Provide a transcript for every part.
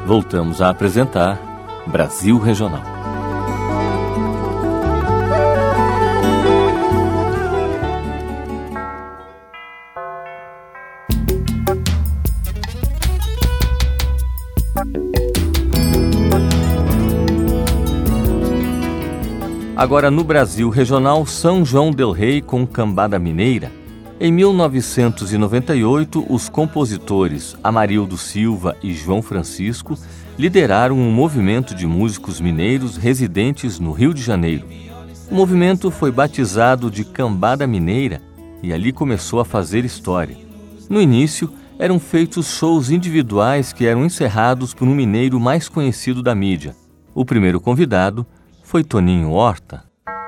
Voltamos a apresentar Brasil Regional. Agora no Brasil Regional, São João del Rei com Cambada Mineira. Em 1998, os compositores Amarildo Silva e João Francisco lideraram um movimento de músicos mineiros residentes no Rio de Janeiro. O movimento foi batizado de Cambada Mineira e ali começou a fazer história. No início, eram feitos shows individuais que eram encerrados por um mineiro mais conhecido da mídia. O primeiro convidado foi Toninho Horta.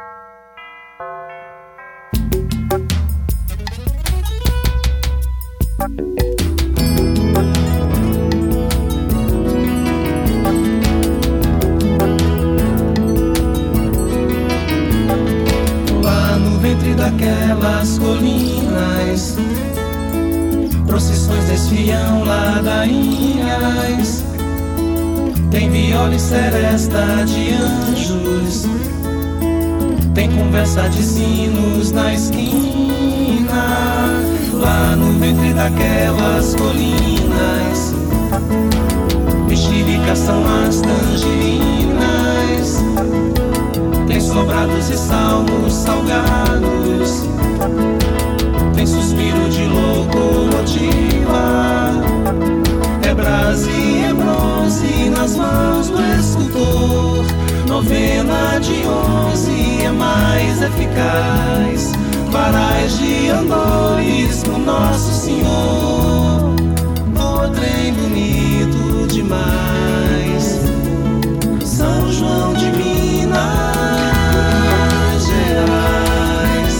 Lá no ventre daquelas colinas, procissões desfiam ladainhas. Tem viola e seresta de anjos, tem conversa de sinos na esquina. Lá no ventre daquelas colinas, mexericas são as tangerinas. Tem sobrados e salmos salgados, tem suspiro de locomotiva. É brasa e é bronze nas mãos do escultor. Novena de 11 é mais eficaz. Varais de andores pro Nosso Senhor. O trem bonito demais. São João de Minas Gerais.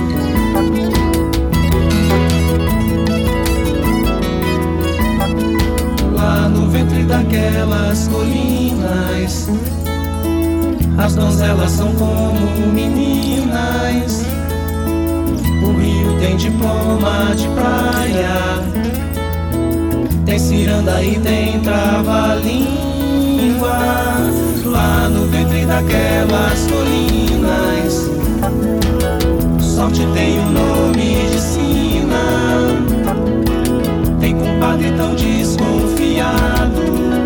Lá no ventre daquelas colinas, as donzelas são como meninas. O rio tem diploma de praia, tem ciranda e tem trava-língua. Lá no ventre daquelas colinas, sorte tem o nome de sina. Tem compadre tão desconfiado,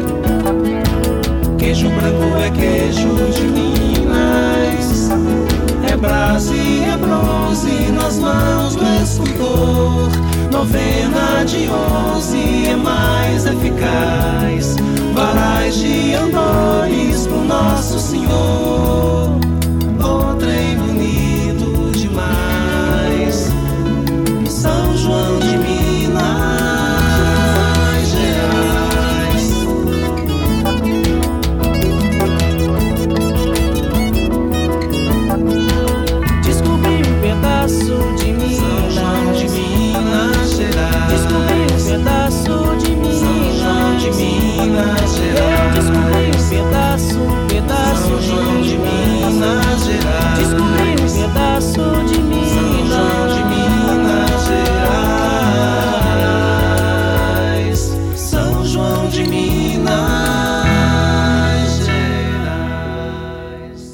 queijo branco é queijo de Minas. É brasa e é bronze nas mãos do escultor. Novena de 11 é mais eficaz. Varais de andores pro Nosso Senhor. O trem bonito demais. São João de Minas Gerais. Descobri um pedaço de Minas. São João de Minas Gerais. Descobri um pedaço de Minas. São João de Minas Gerais. Descobri um pedaço São João de Minas Gerais. Descobri um pedaço de Minas. São João de Minas Gerais. São João de Minas Gerais.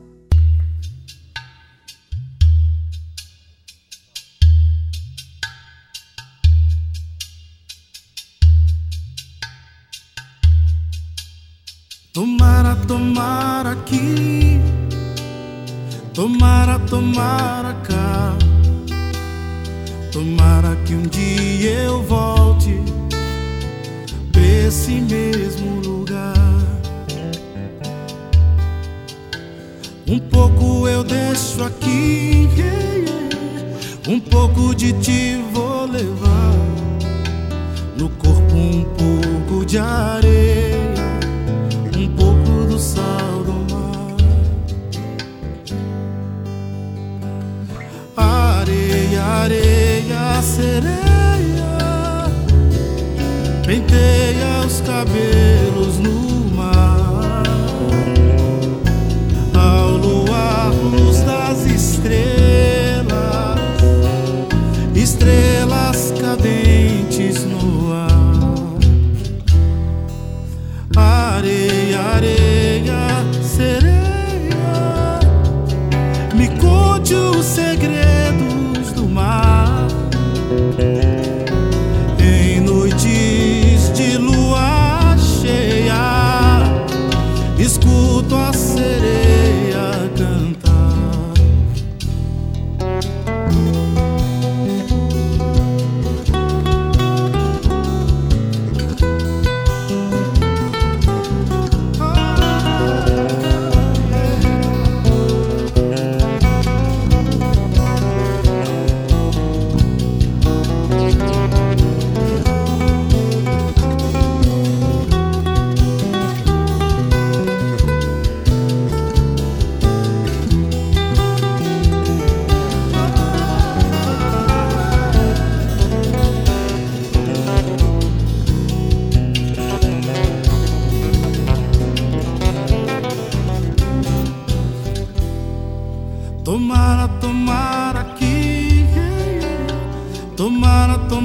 Tomara, tomara aqui, tomara, tomara cá. Tomara que um dia eu volte pra esse mesmo lugar. Um pouco eu deixo aqui, um pouco de ti vou levar. No corpo um pouco de areia, um pouco do sal do mar. Areia, areia, sereia, penteia os cabelos no mar. Ao luar, luz das estrelas, estrelas cadentes no ar.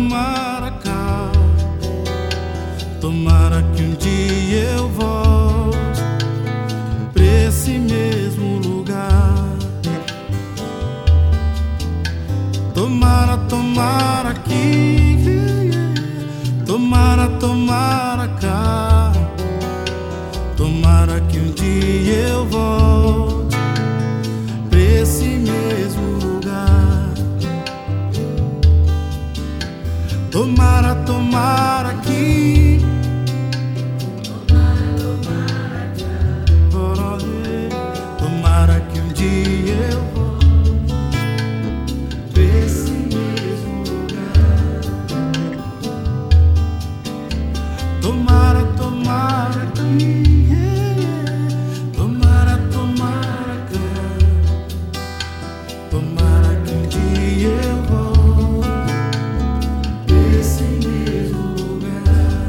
tomara cá. Tomara que um dia eu volte pra esse mesmo lugar. Tomara, tomara que, tomara, tomara cá. Tomara que um dia eu volte pra esse mesmo lugar. Tomara, tomara que, tomara que um dia eu volte pra esse mesmo lugar. Tomara, tomara que, tomara, tomara que, tomara que um dia eu volte pra esse mesmo lugar.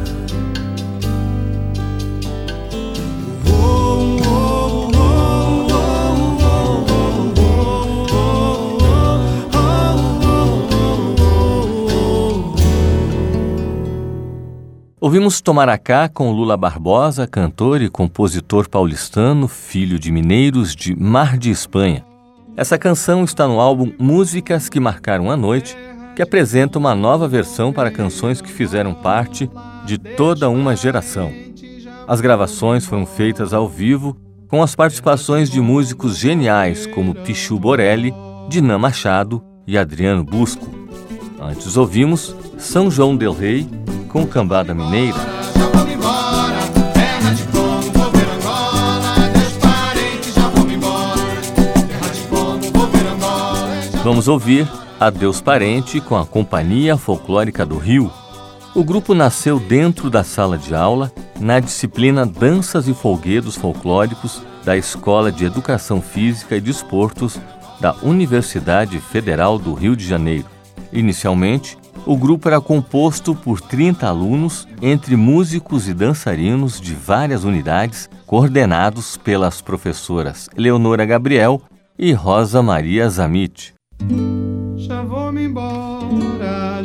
Ouvimos Tomaracá com Lula Barbosa, cantor e compositor paulistano, filho de mineiros de Mar de Espanha. Essa canção está no álbum Músicas que Marcaram a Noite, que apresenta uma nova versão para canções que fizeram parte de toda uma geração. As gravações foram feitas ao vivo, com as participações de músicos geniais como Pichu Borelli, Dinã Machado e Adriano Busco. Antes ouvimos São João del Rei com Cambada Mineira. Já vou embora, terra de Congo, vou ver Angola, meus parentes já vão embora, terra de Congo, vou ver Angola. Vamos ouvir Adeus Parente com a Companhia Folclórica do Rio. O grupo nasceu dentro da sala de aula, na disciplina Danças e Folguedos Folclóricos da Escola de Educação Física e Desportos da Universidade Federal do Rio de Janeiro. Inicialmente, o grupo era composto por 30 alunos, entre músicos e dançarinos de várias unidades, coordenados pelas professoras Leonora Gabriel e Rosa Maria Zamit. Já vou me embora,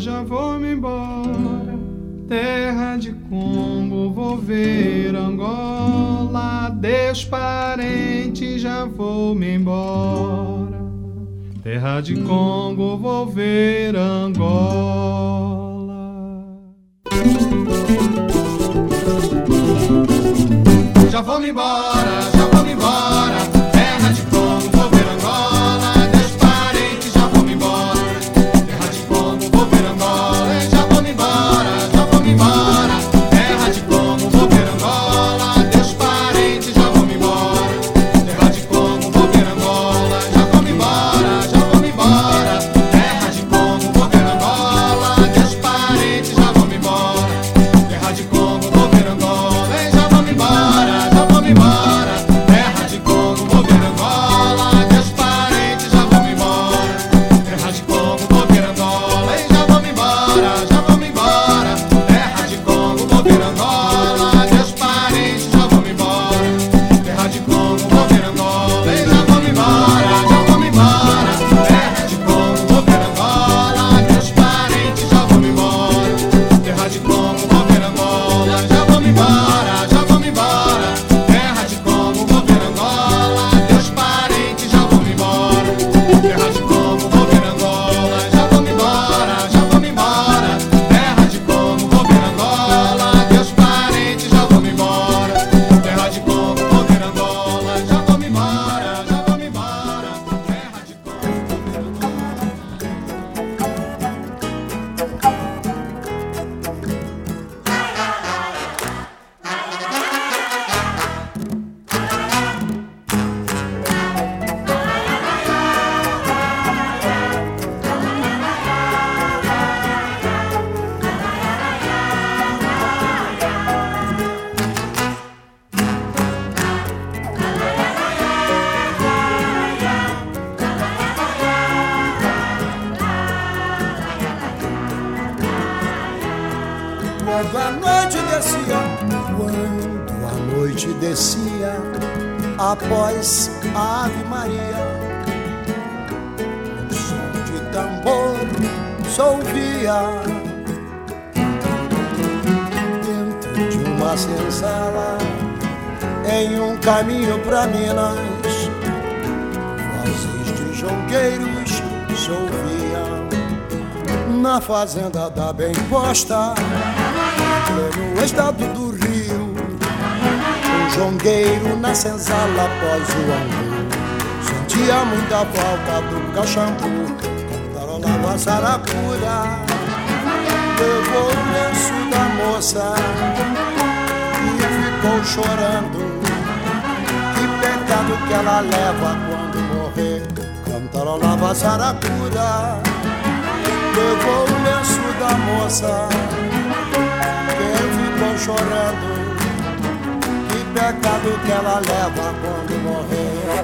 terra de Congo, vou ver Angola, adeus parente, já vou me embora. Terra de Congo, vou ver Angola. Já vou me embora, já vou me embora, terra de Congo, vou ver Angola, meus parentes já vão me embora, terra de Congo, vou ver Angola. Já vou me embora, já vou me embora, terra de Congo, vou ver Angola, meus parentes já vão me embora, terra de Congo, vou ver Angola. Já vou me embora, já vou me embora, terra de Congo, vou ver Angola, meus parentes já vão me embora, terra de Congo, vou ver Angola. Já vou me embora, já vou me embora, terra de Congo, vou ver Angola, meus parentes já vão me embora, terra de Congo, vou ver Angola. Já vou me embora, já vou me embora, terra de Congo, vou ver Angola, meus parentes já vão me embora, terra de Congo, vou ver Angola. Já vou me embora, já vou me embora, terra de Congo, vou ver Angola, meus parentes já vão me embora, terra de Congo, vou ver Angola. Já vou me embora, já vou me embora, terra de Congo, vou ver Angola, meus parentes já vão me embora, terra de Congo, vou ver Angola. Já vou me embora, já vou me embora, terra de Congo, vou ver Angola, meus parentes já vão me embora, terra de Congo, vou ver Angola. Já vou me embora, já vou me embora, terra de Congo, vou ver Quando a noite descia, após a Ave Maria, o som de tambor se ouvia da senzala em um caminho pra Minas. Vozes de jongueiros se ouviam na fazenda da Bem Posta, no estado do Rio. Um jongueiro na senzala após o angu sentia muita falta do cachambu. Cantarolava a saracura, levou o lenço da moça e ficou chorando. Que pecado que ela leva quando morrer. Cantarolava a saracura, levou o lenço da moça, quem ficou chorando. Que pecado que ela leva quando morrer.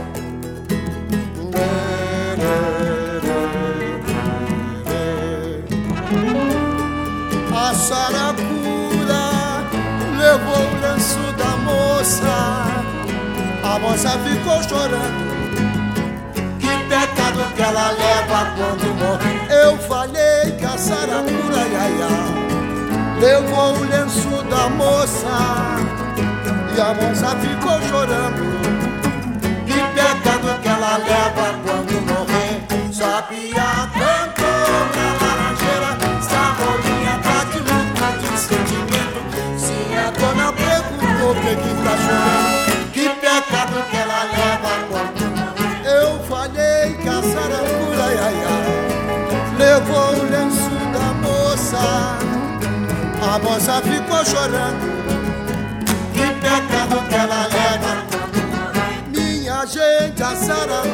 A saracura levou o lenço da moça, a moça ficou chorando. Que pecado que ela leva quando morre. Eu falei que a saracura, levou o lenço da moça e a moça ficou chorando. Que pecado que ela leva quando morrer. Sabia cantou na laranjeira, Sabolinha tá de luto, de sentimento. Se a dona perguntou por que tá chorando. Que pecado que ela leva quando morrer. Eu falei que a saracura, levou o lenço da moça, a moça ficou chorando. Que pecado que ela leva. Minha gente, a saracura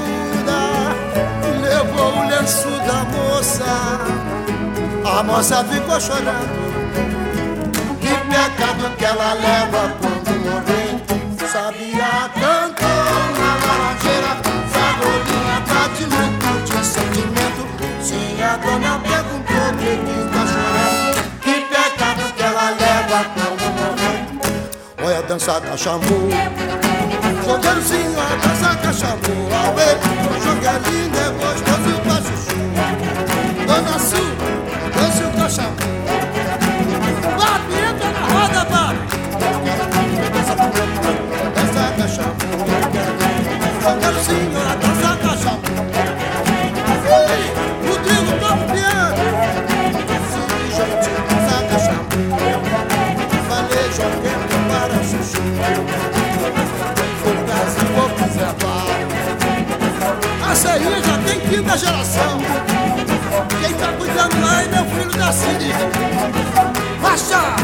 levou o lenço da moça, a moça ficou chorando. Que pecado que ela leva quando morrer. Sabia cantou na laranjeira, Sabolinha tá de luto, de sentimento. Se a dona perguntou por que tá chorando. Que pecado que ela leva quando morrer. Olha a dança cachambu, jogueirozinho, a dança cachambu. Aue, o jogo é lindo, é gostoso pra chuchu. Dona Su, dança o cachambu. Babi, entra na roda, Babi. Dança cachambu, jogueirozinho, a dança cachambu. Ei, Rodrigo, toca o piano. Se juntinho, dança cachambu. Falei, jogueiro para chuchu. Essa aí já tem quinta geração. Quem tá cuidando lá é meu filho da Cine. Racha!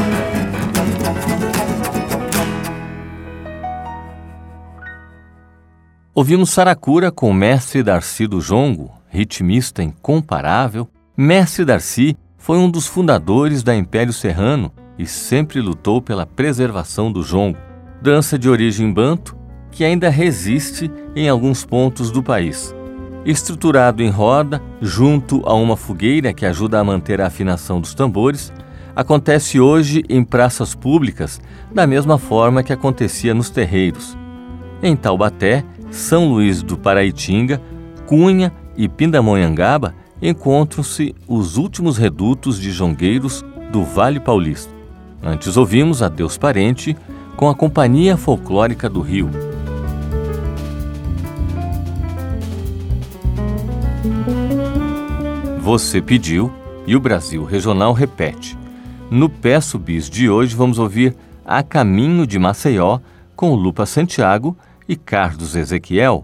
Ouvimos Saracura com Mestre Darcy do Jongo, ritmista incomparável. Mestre Darcy foi um dos fundadores da Império Serrano e sempre lutou pela preservação do jongo, dança de origem banto que ainda resiste em alguns pontos do país. Estruturado em roda, junto a uma fogueira que ajuda a manter a afinação dos tambores, acontece hoje em praças públicas da mesma forma que acontecia nos terreiros. Em Taubaté, São Luís do Paraitinga, Cunha e Pindamonhangaba encontram-se os últimos redutos de jongueiros do Vale Paulista. Antes ouvimos Adeus Parente com a Companhia Folclórica do Rio. Você pediu e o Brasil Regional repete. No Peço Bis de hoje vamos ouvir A Caminho de Maceió com Lupa Santiago e Carlos Ezequiel.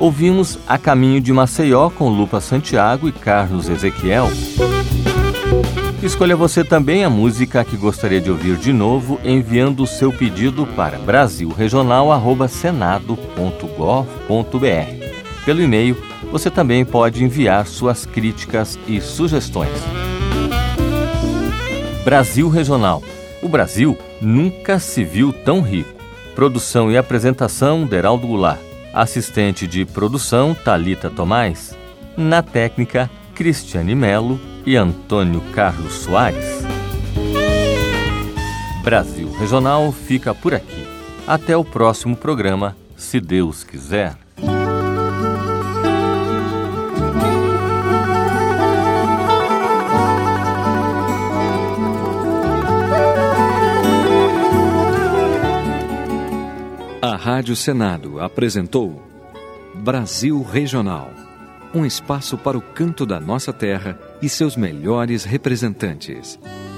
Ouvimos A Caminho de Maceió com Lupa Santiago e Carlos Ezequiel. Escolha você também a música que gostaria de ouvir de novo, enviando o seu pedido para brasilregional@senado.gov.br. Pelo e-mail, você também pode enviar suas críticas e sugestões. Brasil Regional. O Brasil nunca se viu tão rico. Produção e apresentação, Deraldo Goulart. Assistente de produção, Thalita Tomás. Na técnica, Cristiane Melo e Antônio Carlos Soares. Brasil Regional fica por aqui. Até o próximo programa, se Deus quiser. A Rádio Senado apresentou Brasil Regional, um espaço para o canto da nossa terra e seus melhores representantes.